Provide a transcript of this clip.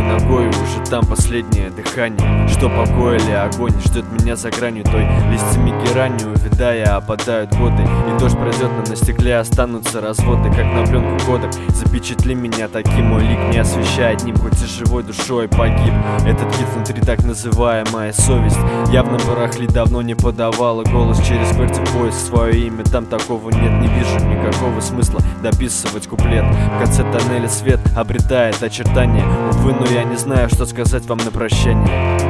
ногой, уже там последнее дыхание. Что покоили огонь, ждет меня за гранью той. Листьями герани увядая, опадают годы, и дождь пройдет, но на стекле останутся разводы. Как на пленку кодек, запечатли меня таким, мой лик не освещает ним, хоть и живой душой погиб. Этот гид внутри так называемая совесть явно барахлит, давно не подавала голос через квартир поиск свое имя. Там такого нет, не вижу никакого смысла дописывать куплет. В конце тоннеля свет обретает очертания. Увы, но я не знаю, что сказать вам на прощание.